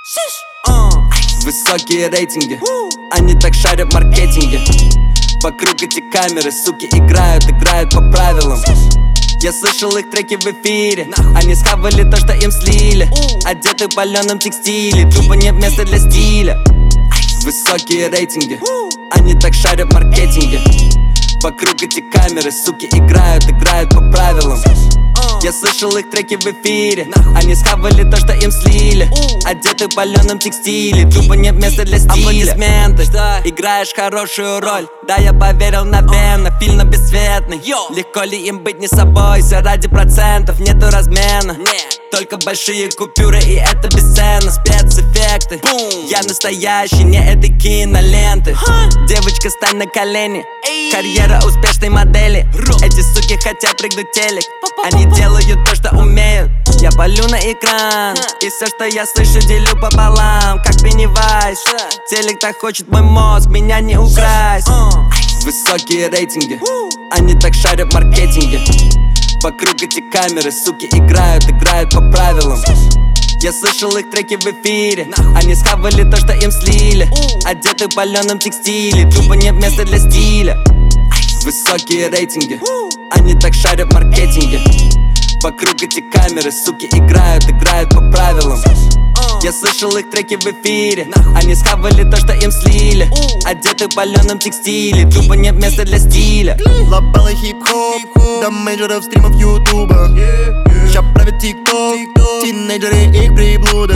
Высокие рейтинги, они так шарят в маркетинге. Вокруг эти камеры, суки, играют по правилам. Я слышал их треки в эфире, они схавали то, что им слили. Одеты в паленом текстиле, тупо нет места для стиля. Высокие рейтинги, они так шарят в маркетинге. Вокруг эти камеры, суки, играют по правилам. Я слышал их треки в эфире, они схавали то, что им слили. Одеты в паленом текстиле, тупо нет места для стиля. Аплодисменты, играешь хорошую роль. Да, я поверил мгновенно, фильм бесцветный. Легко ли им быть не собой, все ради процентов, нету размена. Только большие купюры, и это бесценно. Спецэффекты, я настоящий, не этой киноленты. Девочка, стань на колени, карьера успешной модели. Эти суки хотят прыгнуть телек, они делают то, что умеют. Я палю на экран, и все, что я слышу, делю пополам. Как Пеннивайз, телек так хочет мой мозг, меня не украсть. Высокие рейтинги, они так шарят в маркетинге. Вокруг эти камеры, суки, играют по правилам. Я слышал их треки в эфире, они схавали то, что им слили. Одеты в паленом текстиле, тупо нет места для стиля. Высокие рейтинги, они так шарят в маркетинге. Вокруг эти камеры, суки, играют по правилам. Я слышал их треки в эфире, они схавали то, что им слили. Одеты в паленом текстиле, тупо нет места для стиля. Лопала хип-хоп, до мейджоров стримов ютуба. Ща правят тик-ток, тинейджеры их приблуда.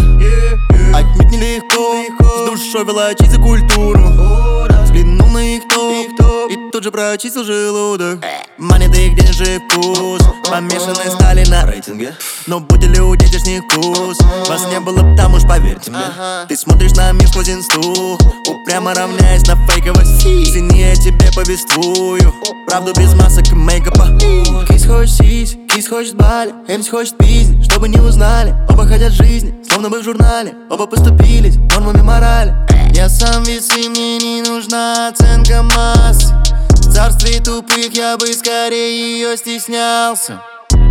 Отнюдь нелегко, с душой волочить за культуру. Взглянул на их топ, и тут же прочистил желудок. Монеты их денежный вкус, помешаны стали на рейтинге. Но будь люди здешний вкус, вас не было б там, уж поверьте мне. Ты смотришь на мир сквозь инсту, упрямо равняясь на фейковости. Извини, я тебе повествую правду без масок и мейкапа. Кейс хочет сись, кейс хочет бали, МС хочет пиздить, чтобы не узнали. Оба хотят жизни, словно бы в журнале. Оба поступились нормами морали. Я сам вес, и мне не нужна оценка массы. В царстве тупых я бы скорее ее стеснялся.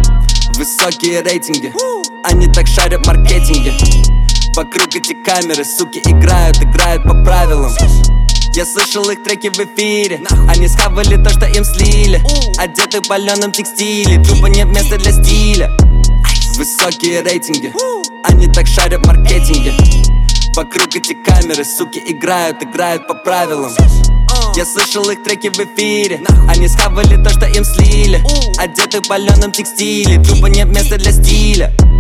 Высокие рейтинги, они так шарят в маркетинге. Вокруг эти камеры, суки, играют по правилам. Я слышал их треки в эфире, они схавали то, что им слили. Одеты в паленом текстиле, тупо нет места для стиля. Высокие рейтинги, они так шарят в маркетинге. Вокруг эти камеры, суки, играют по правилам. Я слышал их треки в эфире, они схавали то, что им слили. Одеты в паленом текстиле, тупо нет места для стиля.